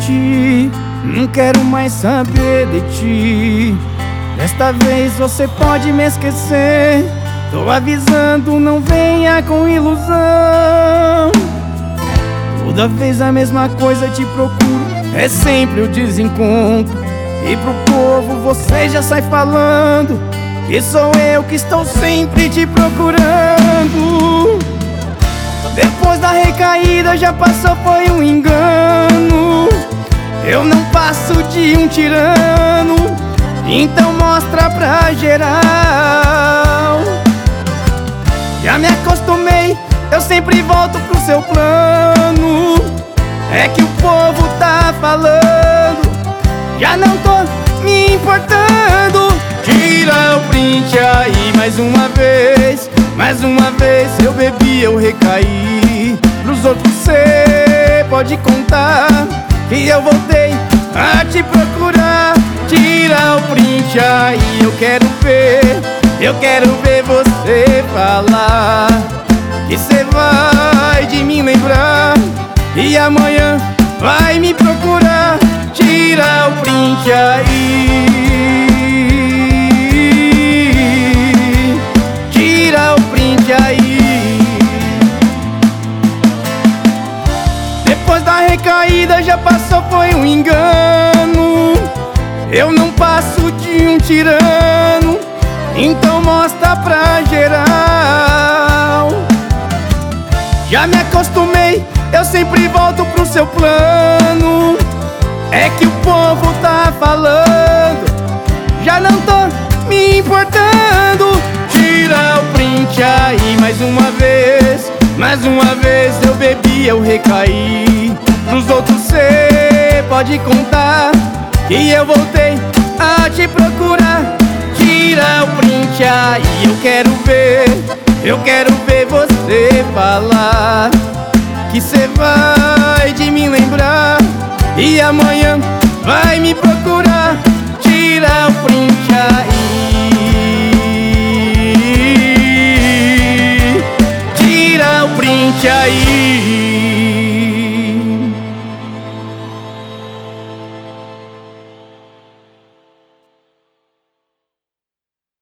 ti, não quero mais saber de ti. Desta vez você pode me esquecer. Tô avisando, não venha com ilusão. Toda vez a mesma coisa te procuro, é sempre o desencontro. E pro povo você já sai falando que sou eu que estou sempre te procurando. Depois da recaída já passou, foi um engano. Eu não passo de um tirano, então mostra pra geral. Já me acostumei, eu sempre volto pro seu plano. É que o povo tá falando, já não tô me importando. Tira o print aí mais uma vez. Mais uma vez eu bebi, eu recaí. Pros outros cê pode contar que eu voltei a te procurar. Tira o print aí, eu quero ver você falar que cê vai de mim lembrar e amanhã vai me procurar. Tira o print aí. Tira o print aí. Depois da recaída já passou, foi um engano. Eu não passo de um tirano, então mostra pra geral. Já me acostumei, eu sempre volto pro seu plano. É que o povo tá falando, já não tô me importando. Tira o print aí mais uma vez. Mais uma vez eu bebi, eu recaí. Pros outros cê pode contar que eu voltei a te procurar. Tira o print aí, eu quero ver você falar que cê vai de mim lembrar e amanhã vai me procurar. Tira o print aí. Tira o print aí.